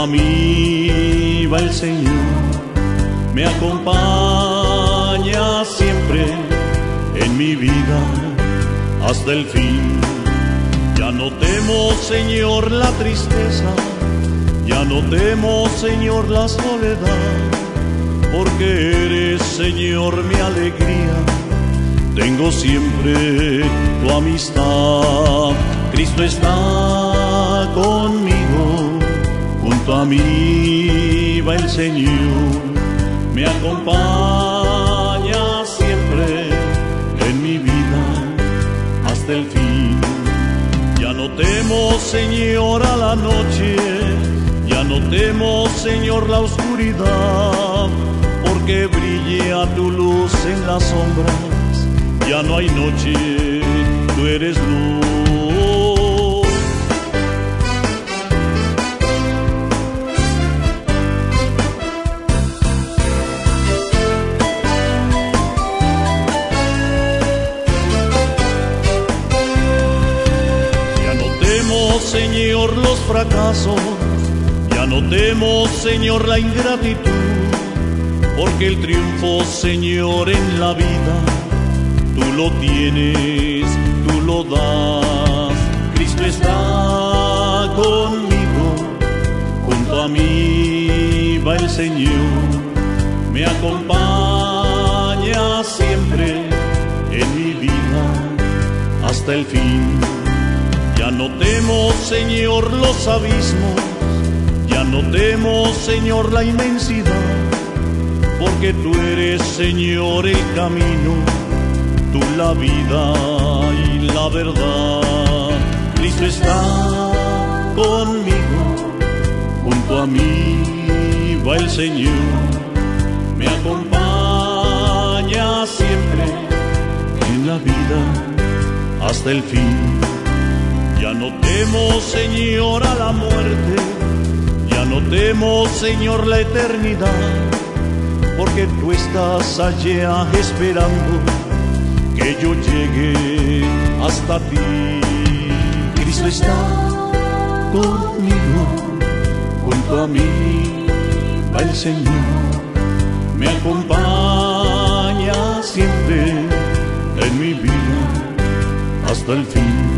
a mí va el Señor, me acompaña siempre en mi vida hasta el fin. Ya no temo, Señor, la tristeza, ya no temo, Señor, la soledad, porque eres, Señor, mi alegría. Tengo siempre tu amistad. Cristo está conmigo, junto a mí va el Señor, me acompaña siempre en mi vida hasta el fin. Ya no temo, Señor, a la noche, ya no temo, Señor, la oscuridad, porque brille a tu luz en las sombras. Ya no hay noche, tú eres luz. Ya no temo, Señor, los fracasos, ya no temo, Señor, la ingratitud, porque el triunfo, Señor, en la vida tú lo tienes, tú lo das. Cristo está conmigo, junto a mí va el Señor, me acompaña siempre en mi vida hasta el fin. Ya no temo, Señor, los abismos, ya no temo, Señor, la inmensidad, porque tú eres, Señor, el camino, tú la vida y la verdad. Cristo está conmigo, junto a mí va el Señor, me acompaña siempre en la vida hasta el fin. Ya no temo, Señor, a la muerte, ya no temo, Señor, la eternidad, porque tú estás allá esperando que yo llegue hasta ti. Cristo está conmigo, junto a mí va el Señor, me acompaña siempre en mi vida hasta el fin.